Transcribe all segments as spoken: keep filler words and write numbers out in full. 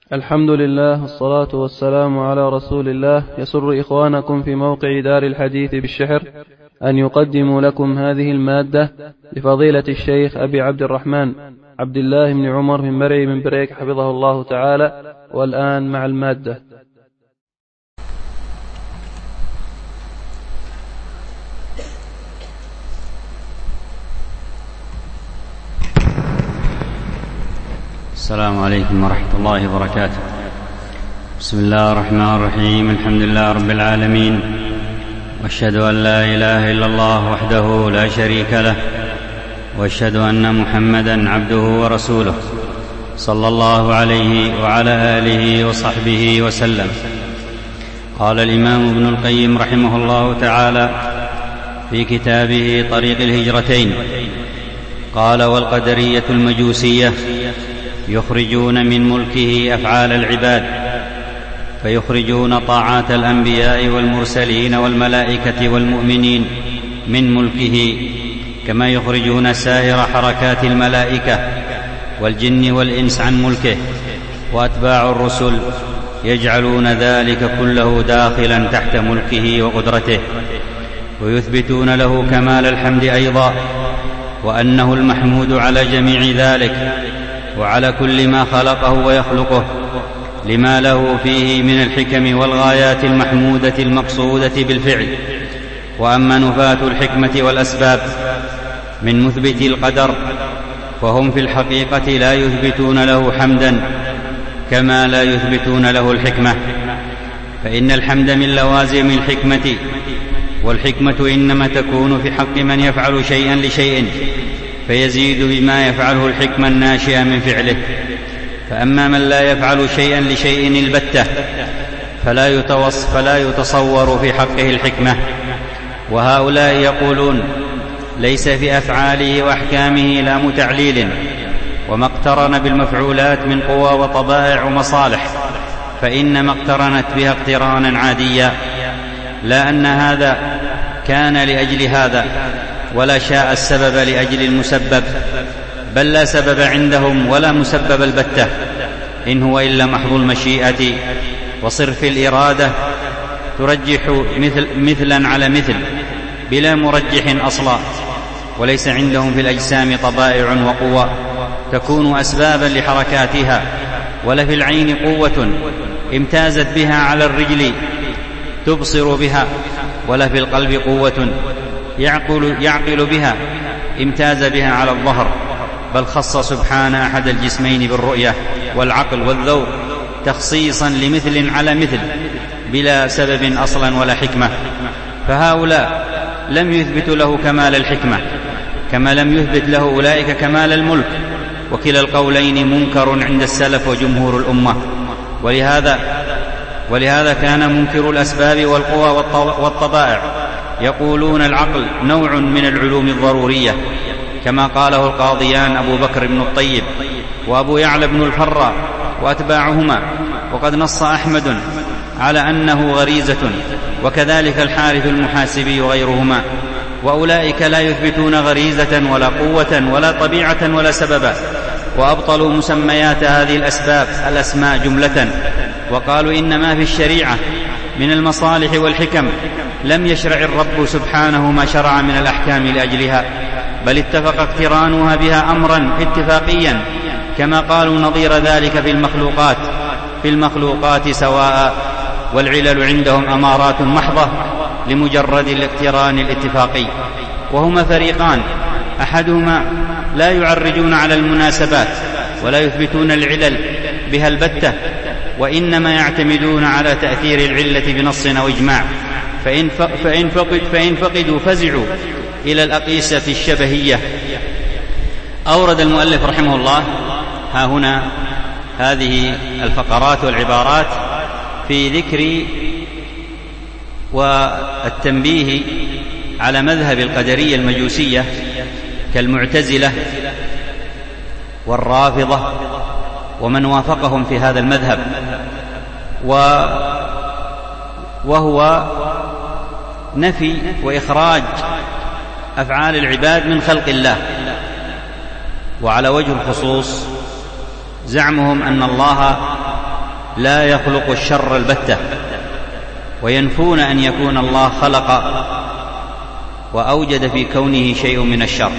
الحمد لله والصلاة والسلام على رسول الله. يسر إخوانكم في موقع دار الحديث بالشحر أن يقدموا لكم هذه المادة لفضيلة الشيخ أبي عبد الرحمن عبد الله بن عمر بن مرعي من بريك حفظه الله تعالى. والآن مع المادة. السلام عليكم ورحمة الله وبركاته. بسم الله الرحمن الرحيم. الحمد لله رب العالمين، واشهد أن لا إله إلا الله وحده لا شريك له، واشهد أن محمدا عبده ورسوله صلى الله عليه وعلى آله وصحبه وسلم. قال الإمام ابن القيم رحمه الله تعالى في كتابه طريق الهجرتين، قال: والقدرية المجوسية يخرجون من ملكه أفعال العباد، فيخرجون طاعات الأنبياء والمرسلين والملائكة والمؤمنين من ملكه، كما يخرجون سائر حركات الملائكة والجن والإنس عن ملكه. وأتباع الرسل يجعلون ذلك كله داخلا تحت ملكه وقدرته، ويثبتون له كمال الحمد أيضا، وأنه المحمود على جميع ذلك وعلى كل ما خلقه ويخلقه، لما له فيه من الحكم والغايات المحمودة المقصودة بالفعل. وأما نفاة الحكمة والأسباب من مثبتي القدر فهم في الحقيقة لا يثبتون له حمدا كما لا يثبتون له الحكمة، فإن الحمد من لوازم الحكمة، والحكمة إنما تكون في حق من يفعل شيئا لشيء فيزيد بما يفعله الحكمة الناشئة من فعله. فأما من لا يفعل شيئا لشيء البتة فلا يتوصف فلا يتصور في حقه الحكمة. وهؤلاء يقولون: ليس في أفعاله وأحكامه لام تعليل، وما اقترن بالمفعولات من قوى وطبائع ومصالح فإنما اقترنت بها اقترانا عاديا، لا أن هذا كان لأجل هذا، ولا شاء السبب لأجل المسبب، بل لا سبب عندهم ولا مسبب البتة، إن هو إلا محض المشيئة وصرف الإرادة ترجح مثل مثلا على مثل بلا مرجح أصلا. وليس عندهم في الأجسام طبائع وقوى تكون أسبابا لحركاتها، ولا في العين قوة امتازت بها على الرجل تبصر بها، ولا في القلب قوة يعقل, يعقل بها امتاز بها على الظهر، بل خص سبحانه أحد الجسمين بالرؤية والعقل والذوق تخصيصا لمثل على مثل بلا سبب أصلا ولا حكمة. فهؤلاء لم يثبتوا له كمال الحكمة كما لم يثبت له أولئك كمال الملك، وكلا القولين منكر عند السلف وجمهور الأمة. ولهذا ولهذا كان منكر الأسباب والقوى والطبائع يقولون العقل نوع من العلوم الضرورية، كما قاله القاضيان أبو بكر بن الطيب وأبو يعلى بن الفراء وأتباعهما. وقد نص أحمد على أنه غريزة، وكذلك الحارث المحاسبي وغيرهما. وأولئك لا يثبتون غريزة ولا قوة ولا طبيعة ولا سببا، وأبطلوا مسميات هذه الأسباب الأسماء جملة، وقالوا إنما في الشريعة من المصالح والحكم لم يشرع الرب سبحانه ما شرع من الأحكام لأجلها، بل اتفق اقترانها بها أمرا اتفاقيا، كما قالوا نظير ذلك في المخلوقات في المخلوقات سواء. والعلل عندهم أمارات محضة لمجرد الاقتران الاتفاقي. وهما فريقان: أحدهما لا يعرجون على المناسبات ولا يثبتون العلل بها البتة، وإنما يعتمدون على تأثير العلة بنص أو إجماع، فإن, فإن, فقد فإن فقدوا فزعوا إلى الأقيسة الشبهية. أورد المؤلف رحمه الله ها هنا هذه الفقرات والعبارات في ذكر والتنبيه على مذهب القدرية المجوسية كالمعتزلة والرافضة ومن وافقهم في هذا المذهب، وهو نفي وإخراج أفعال العباد من خلق الله. وعلى وجه الخصوص زعمهم أن الله لا يخلق الشر البتة، وينفون أن يكون الله خلق وأوجد في كونه شيء من الشر.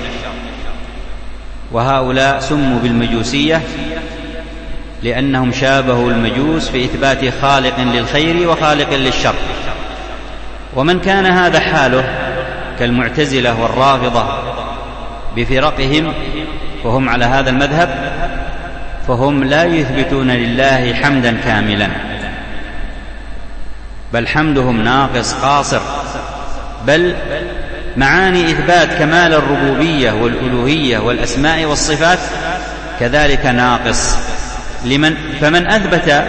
وهؤلاء سموا بالمجوسية لأنهم شابهوا المجوس في إثبات خالق للخير وخالق للشر. ومن كان هذا حاله كالمعتزلة والرافضة بفرقهم وهم على هذا المذهب، فهم لا يثبتون لله حمدا كاملا، بل حمدهم ناقص قاصر، بل معاني إثبات كمال الربوبية والألوهية والأسماء والصفات كذلك ناقص. لمن فمن أثبت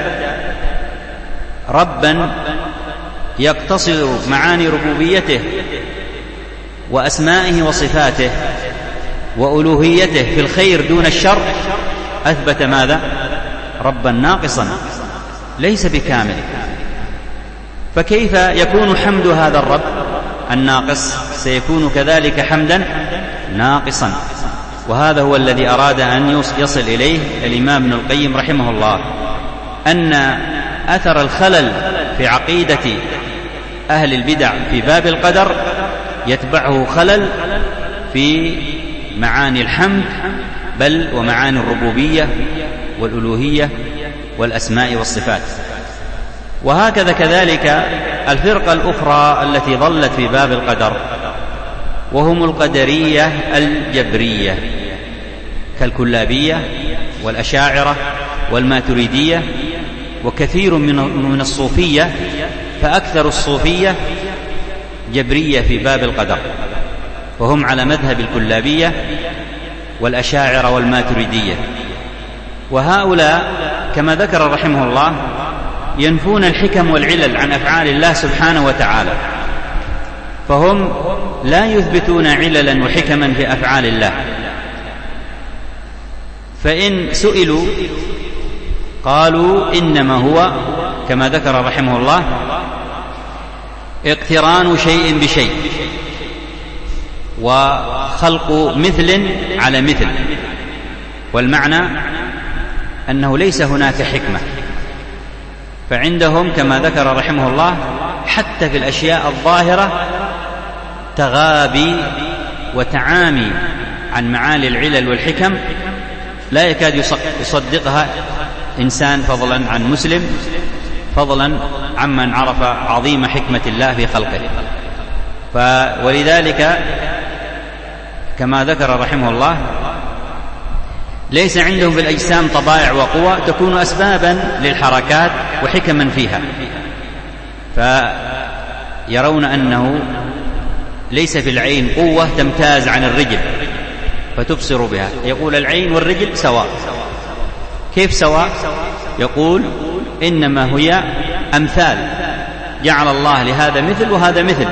ربا يقتصر معاني ربوبيته وأسمائه وصفاته وألوهيته في الخير دون الشر أثبت ماذا؟ ربا ناقصا ليس بكامل. فكيف يكون حمد هذا الرب الناقص سيكون كذلك حمدا ناقصا؟ وهذا هو الذي أراد أن يصل إليه الإمام ابن القيم رحمه الله، أن أثر الخلل في عقيدة أهل البدع في باب القدر يتبعه خلل في معاني الحمد، بل ومعاني الربوبية والألوهية والأسماء والصفات. وهكذا كذلك الفرقة الأخرى التي ظلت في باب القدر وهم القدرية الجبرية كالكلابية والأشاعرة والماتريدية وكثير من الصوفية، فأكثر الصوفية جبرية في باب القدر، وهم على مذهب الكلابية والأشاعرة والماتريدية. وهؤلاء كما ذكر رحمه الله ينفون الحكم والعلل عن أفعال الله سبحانه وتعالى، فهم لا يثبتون عللا وحكما في أفعال الله. فإن سئلوا قالوا إنما هو كما ذكر رحمه الله اقتران شيء بشيء وخلق مثل على مثل، والمعنى أنه ليس هناك حكمة. فعندهم كما ذكر رحمه الله حتى في الأشياء الظاهرة تغابي وتعامي عن معاني العلل والحكم لا يكاد يصدقها إنسان، فضلا عن مسلم، فضلا عمن عرف عظيم حكمة الله في خلقه. ولذلك كما ذكر رحمه الله ليس عندهم في الأجسام طبائع وقوى تكون أسبابا للحركات وحكما فيها، فيرون أنه ليس في العين قوة تمتاز عن الرجل فتبصر بها، يقول العين والرجل سواء. كيف سواء؟ يقول إنما هي أمثال، جعل الله لهذا مثل وهذا مثل،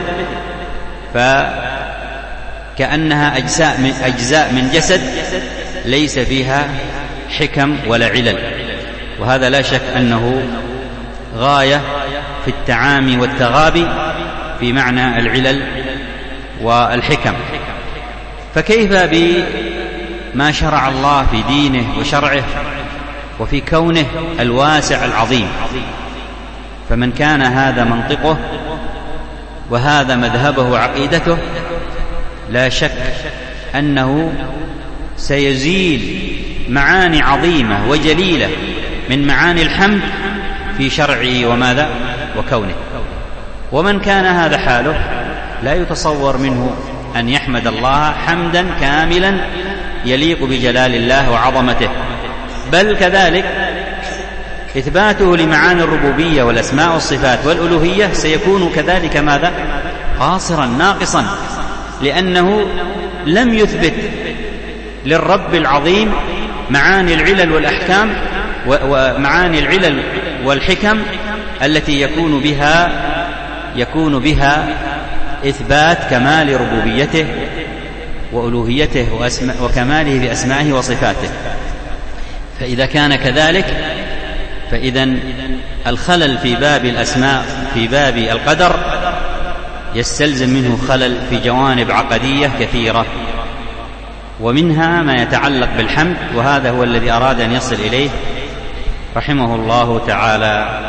فكأنها أجزاء من, أجزاء من جسد ليس فيها حكم ولا علل. وهذا لا شك أنه غاية في التعامي والتغابي في معنى العلل والحكم. فكيف بما شرع الله في دينه وشرعه وفي كونه الواسع العظيم؟ فمن كان هذا منطقه وهذا مذهبه وعقيدته لا شك أنه سيزيل معاني عظيمة وجليلة من معاني الحمد في شرعه وماذا وكونه. ومن كان هذا حاله لا يتصور منه أن يحمد الله حمدا كاملا يليق بجلال الله وعظمته، بل كذلك إثباته لمعاني الربوبية والأسماء والصفات والألوهية سيكون كذلك ماذا قاصرا ناقصا، لأنه لم يثبت للرب العظيم معاني العلل والأحكام ومعاني العلل والحكم التي يكون بها يكون بها إثبات كمال ربوبيته وألوهيته وكماله بأسمائه وصفاته. فإذا كان كذلك فإذن الخلل في باب الأسماء في باب القدر يستلزم منه خلل في جوانب عقدية كثيرة، ومنها ما يتعلق بالحمد، وهذا هو الذي أراد أن يصل إليه رحمه الله تعالى.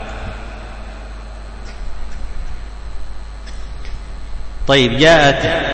طيب، جاءت